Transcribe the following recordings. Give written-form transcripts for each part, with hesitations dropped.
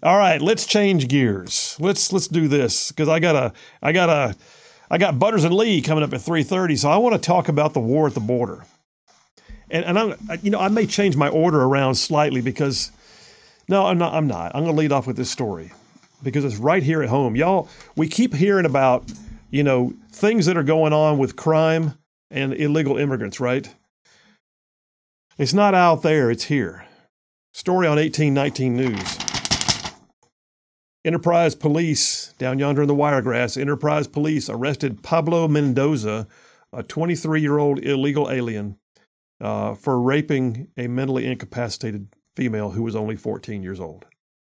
All right, let's change gears. Let's do this because I got Butters and Lee coming up at 3:30, so I want to talk about the war at the border. And I may change my order around slightly because no, I'm not. I'm going to lead off with this story because it's right here at home. Y'all, we keep hearing about, things that are going on with crime and illegal immigrants, right? It's not out there, it's here. Story on 1819 News. Enterprise Police, down yonder in the Wiregrass, Enterprise Police arrested Pablo Mendoza, a 23-year-old illegal alien, for raping a mentally incapacitated female who was only 14 years old.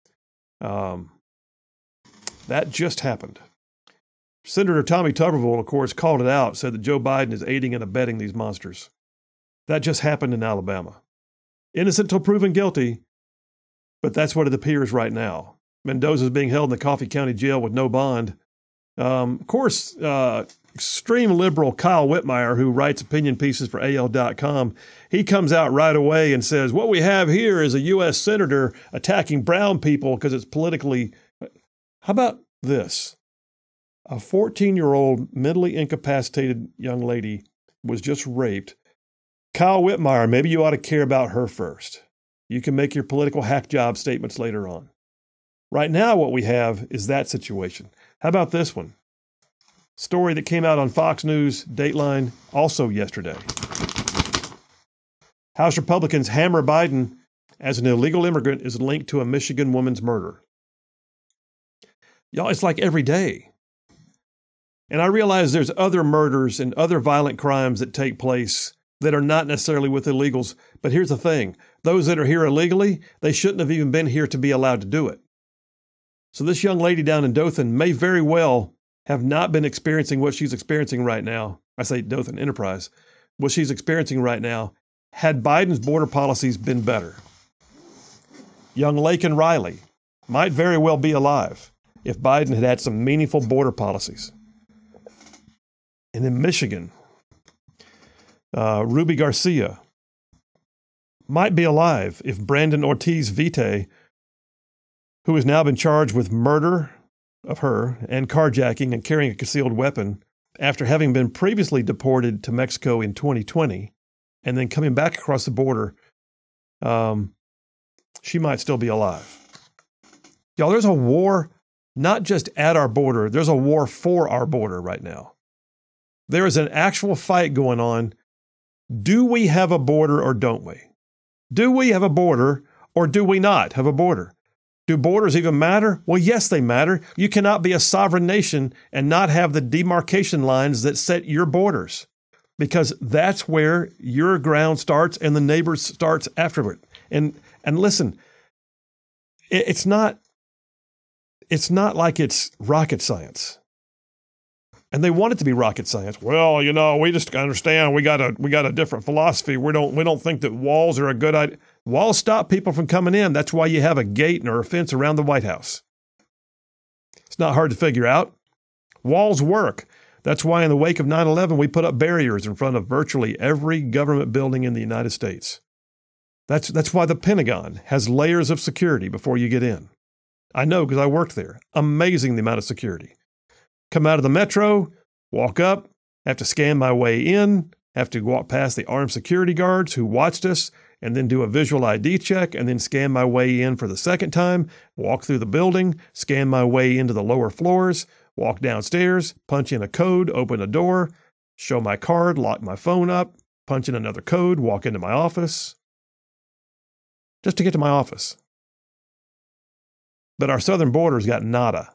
That just happened. Senator Tommy Tuberville, of course, called it out, said that Joe Biden is aiding and abetting these monsters. That just happened in Alabama. Innocent till proven guilty, but that's what it appears right now. Mendoza is being held in the Coffee County Jail with no bond. Of course, extreme liberal Kyle Whitmire, who writes opinion pieces for AL.com, he comes out right away and says, what we have here is a U.S. senator attacking brown people because it's politically... How about this? A 14-year-old mentally incapacitated young lady was just raped. Kyle Whitmire, maybe you ought to care about her first. You can make your political hack job statements later on. Right now, what we have is that situation. How about this one? Story that came out on Fox News, Dateline, also yesterday. House Republicans hammer Biden as an illegal immigrant is linked to a Michigan woman's murder. Y'all, it's like every day. And I realize there's other murders and other violent crimes that take place that are not necessarily with illegals. But here's the thing. Those that are here illegally, they shouldn't have even been here to be allowed to do it. So this young lady down in Dothan may very well have not been experiencing what she's experiencing right now. I say Dothan Enterprise. What she's experiencing right now had Biden's border policies been better. Young Laken Riley might very well be alive if Biden had had some meaningful border policies. And in Michigan, Ruby Garcia might be alive if Brandon Ortiz Vite, who has now been charged with murder of her and carjacking and carrying a concealed weapon after having been previously deported to Mexico in 2020 and then coming back across the border, she might still be alive. Y'all, there's a war not just at our border, there's a war for our border right now. There is an actual fight going on. Do we have a border or don't we? Do we have a border or do we not have a border? Do borders even matter? Well, yes, they matter. You cannot be a sovereign nation and not have the demarcation lines that set your borders, because that's where your ground starts and the neighbor's starts afterward. And listen, it's not like it's rocket science. And they want it to be rocket science. Well, we just understand we got a different philosophy. We don't think that walls are a good idea. Walls stop people from coming in. That's why you have a gate or a fence around the White House. It's not hard to figure out. Walls work. That's why in the wake of 9/11, we put up barriers in front of virtually every government building in the United States. That's why the Pentagon has layers of security before you get in. I know because I worked there. Amazing the amount of security. Come out of the metro, walk up, have to scan my way in, have to walk past the armed security guards who watched us, and then do a visual ID check, and then scan my way in for the second time, walk through the building, scan my way into the lower floors, walk downstairs, punch in a code, open a door, show my card, lock my phone up, punch in another code, walk into my office, just to get to my office. But our southern border's got nada.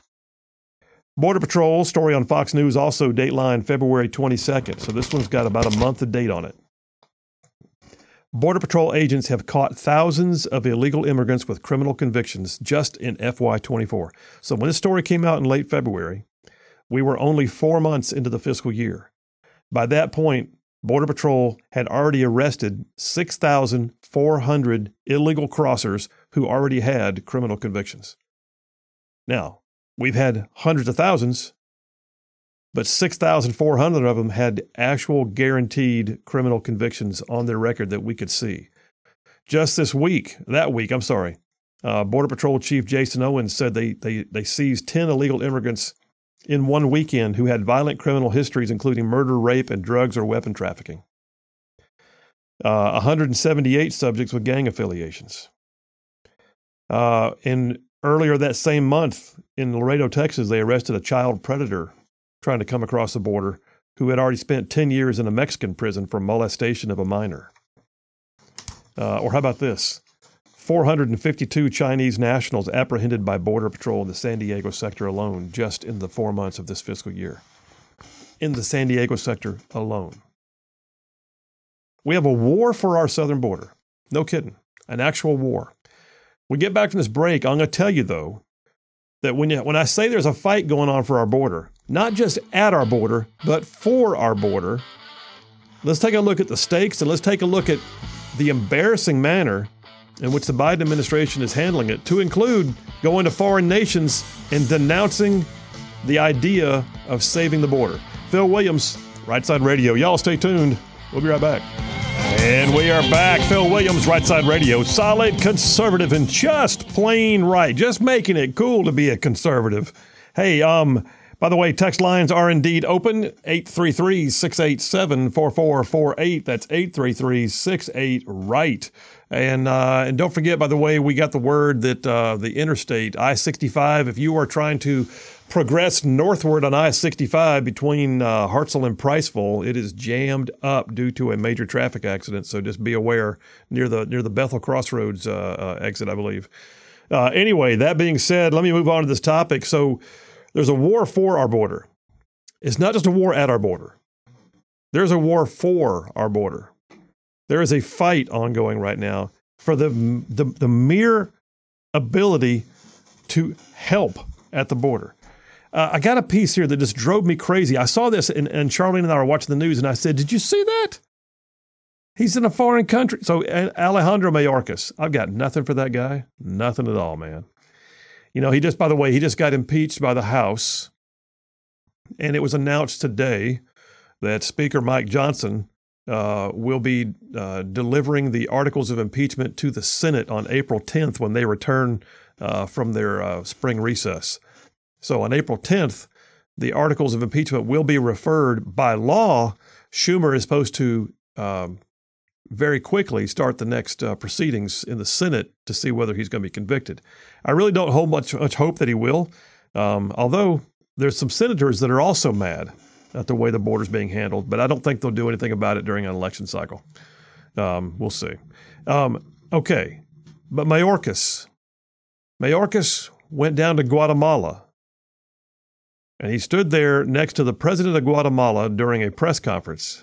Border Patrol, story on Fox News, also Dateline February 22nd. So this one's got about a month of date on it. Border Patrol agents have caught thousands of illegal immigrants with criminal convictions just in FY24. So when this story came out in late February, we were only 4 months into the fiscal year. By that point, Border Patrol had already arrested 6,400 illegal crossers who already had criminal convictions. Now, we've had hundreds of thousands, but 6,400 of them had actual guaranteed criminal convictions on their record that we could see. Just that week, Border Patrol Chief Jason Owens said they seized 10 illegal immigrants in one weekend who had violent criminal histories, including murder, rape, and drugs or weapon trafficking. 178 subjects with gang affiliations. And earlier that same month in Laredo, Texas, they arrested a child predator trying to come across the border who had already spent 10 years in a Mexican prison for molestation of a minor. Or how about this? 452 Chinese nationals apprehended by Border Patrol in the San Diego sector alone just in the 4 months of this fiscal year. In the San Diego sector alone. We have a war for our southern border. No kidding. An actual war. We get back from this break, I'm going to tell you, though, that when I say there's a fight going on for our border, not just at our border, but for our border, let's take a look at the stakes and let's take a look at the embarrassing manner in which the Biden administration is handling it, to include going to foreign nations and denouncing the idea of saving the border. Phil Williams, Right Side Radio. Y'all stay tuned. We'll be right back. And we are back. Phil Williams, Right Side Radio. Solid conservative and just plain right. Just making it cool to be a conservative. Hey, by the way, text lines are indeed open. 833-687-4448. That's 833-68-RIGHT. And don't forget, by the way, we got the word that the interstate, I-65, if you are trying to progress northward on I-65 between Hartselle and Priceville, it is jammed up due to a major traffic accident. So just be aware near the Bethel Crossroads exit, I believe. Anyway, that being said, let me move on to this topic. So there's a war for our border. It's not just a war at our border. There's a war for our border. There is a fight ongoing right now for the mere ability to help at the border. I got a piece here that just drove me crazy. I saw this, and Charlene and I were watching the news, and I said, did you see that? He's in a foreign country. So Alejandro Mayorkas, I've got nothing for that guy. Nothing at all, man. You know, he just got impeached by the House, and it was announced today that Speaker Mike Johnson will be delivering the articles of impeachment to the Senate on April 10th when they return from their spring recess. So on April 10th, the articles of impeachment will be referred. By law, Schumer is supposed to very quickly start the next proceedings in the Senate to see whether he's going to be convicted. I really don't hold much hope that he will, although there's some senators that are also mad at the way the border's being handled, but I don't think they'll do anything about it during an election cycle. We'll see. Okay, but Mayorkas went down to Guatemala, and he stood there next to the president of Guatemala during a press conference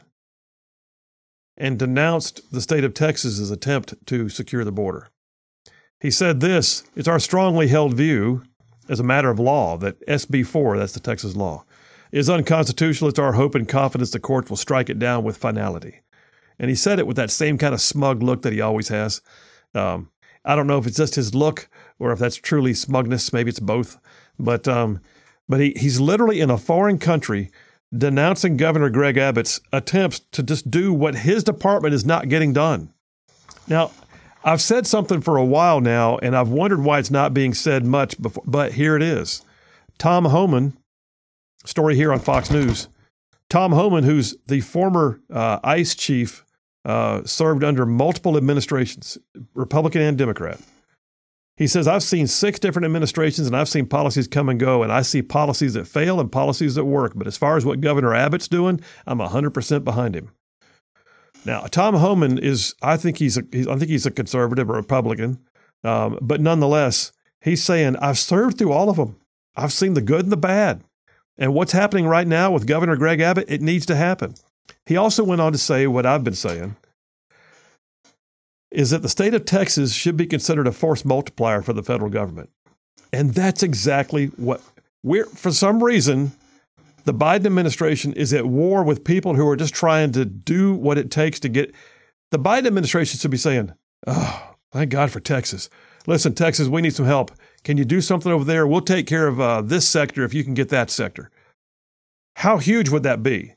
and denounced the state of Texas's attempt to secure the border. He said this, it's our strongly held view as a matter of law that SB 4, that's the Texas law, is unconstitutional. It's our hope and confidence the courts will strike it down with finality. And he said it with that same kind of smug look that he always has. I don't know if it's just his look or if that's truly smugness. Maybe it's both. But he's literally in a foreign country denouncing Governor Greg Abbott's attempts to just do what his department is not getting done. Now, I've said something for a while now, and I've wondered why it's not being said much before, but here it is. Tom Homan, story here on Fox News. Tom Homan, who's the former ICE chief, served under multiple administrations, Republican and Democrat. He says, I've seen 6 different administrations and I've seen policies come and go, and I see policies that fail and policies that work. But as far as what Governor Abbott's doing, I'm 100% behind him. Now, Tom Homan I think he's a conservative or Republican, but nonetheless, he's saying, I've served through all of them. I've seen the good and the bad. And what's happening right now with Governor Greg Abbott, it needs to happen. He also went on to say what I've been saying, is that the state of Texas should be considered a force multiplier for the federal government. And that's exactly what for some reason, the Biden administration is at war with people who are just trying to do what it takes to get. The Biden administration should be saying, oh, thank God for Texas. Listen, Texas, we need some help. Can you do something over there? We'll take care of this sector if you can get that sector. How huge would that be?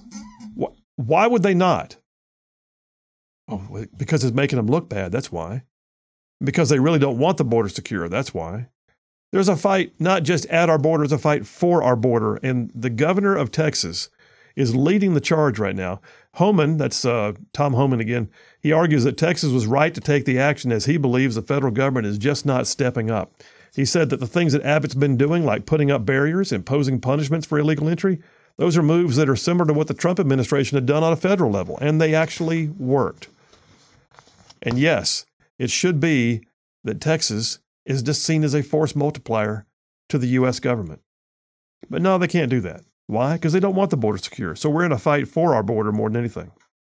Why would they not? Oh, because it's making them look bad. That's why. because they really don't want the border secure. That's why. There's a fight not just at our border, there's a fight for our border. And the governor of Texas is leading the charge right now. Homan, that's Tom Homan again, he argues that Texas was right to take the action as he believes the federal government is just not stepping up. He said that the things that Abbott's been doing, like putting up barriers, imposing punishments for illegal entry, those are moves that are similar to what the Trump administration had done on a federal level, and they actually worked. And yes, it should be that Texas is just seen as a force multiplier to the U.S. government. But no, they can't do that. Why? Because they don't want the border secure. So we're in a fight for our border more than anything.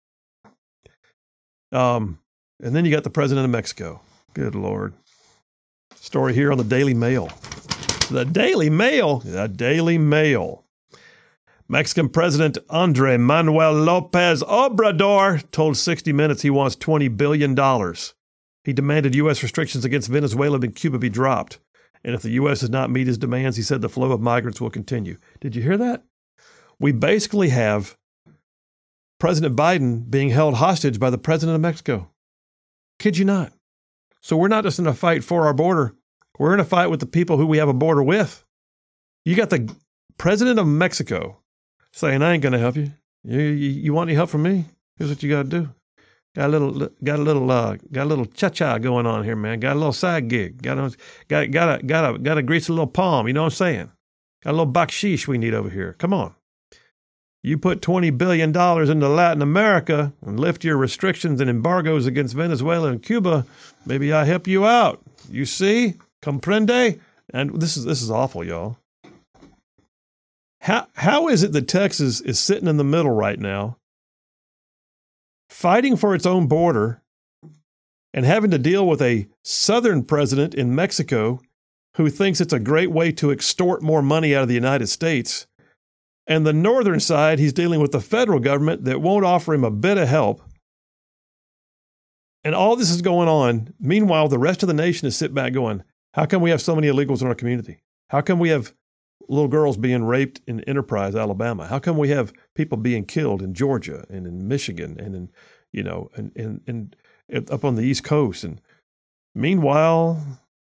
And then you got the president of Mexico. Good Lord. Story here on the Daily Mail. The Daily Mail? The Daily Mail. Mexican President Andrés Manuel López Obrador told 60 Minutes he wants $20 billion. He demanded U.S. restrictions against Venezuela and Cuba be dropped. And if the U.S. does not meet his demands, he said the flow of migrants will continue. Did you hear that? We basically have President Biden being held hostage by the president of Mexico. Kid you not. So we're not just in a fight for our border. We're in a fight with the people who we have a border with. You got the president of Mexico saying, I ain't going to help you. You want any help from me? Here's what you got to do. Got a little cha-cha going on here, man. Got a little side gig. Got to grease a little palm. You know what I'm saying? Got a little baksheesh we need over here. Come on. You put $20 billion into Latin America and lift your restrictions and embargoes against Venezuela and Cuba. Maybe I help you out. You see? Comprende? And this is awful, y'all. How is it that Texas is sitting in the middle right now, fighting for its own border and having to deal with a southern president in Mexico who thinks it's a great way to extort more money out of the United States? And the northern side, he's dealing with the federal government that won't offer him a bit of help. And all this is going on. Meanwhile, the rest of the nation is sitting back going, how come we have so many illegals in our community? How come we have little girls being raped in Enterprise, Alabama? How come we have people being killed in Georgia and in Michigan and in, and up on the East Coast? And meanwhile,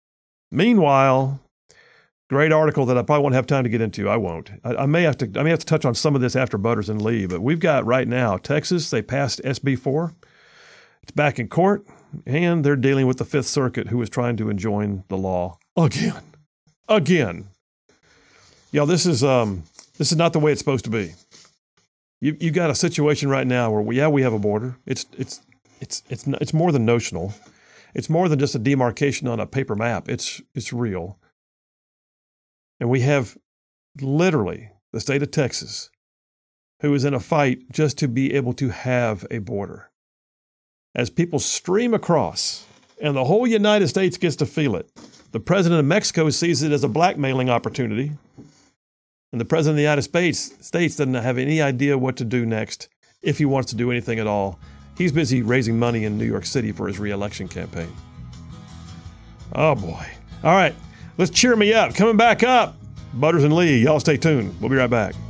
great article that I probably won't have time to get into. I won't. I may have to touch on some of this after Butters and Lee, but we've got right now Texas. They passed SB 4. It's back in court, and they're dealing with the Fifth Circuit, who is trying to enjoin the law again. Y'all, this is not the way it's supposed to be. You've got a situation right now where we have a border. It's more than notional. It's more than just a demarcation on a paper map. It's real. And we have literally the state of Texas, who is in a fight just to be able to have a border. As people stream across, and the whole United States gets to feel it, the president of Mexico sees it as a blackmailing opportunity, and the president of the United States doesn't have any idea what to do next, if he wants to do anything at all. He's busy raising money in New York City for his re-election campaign. Oh, boy. All right. Let's cheer me up. Coming back up, Butters and Lee. Y'all stay tuned. We'll be right back.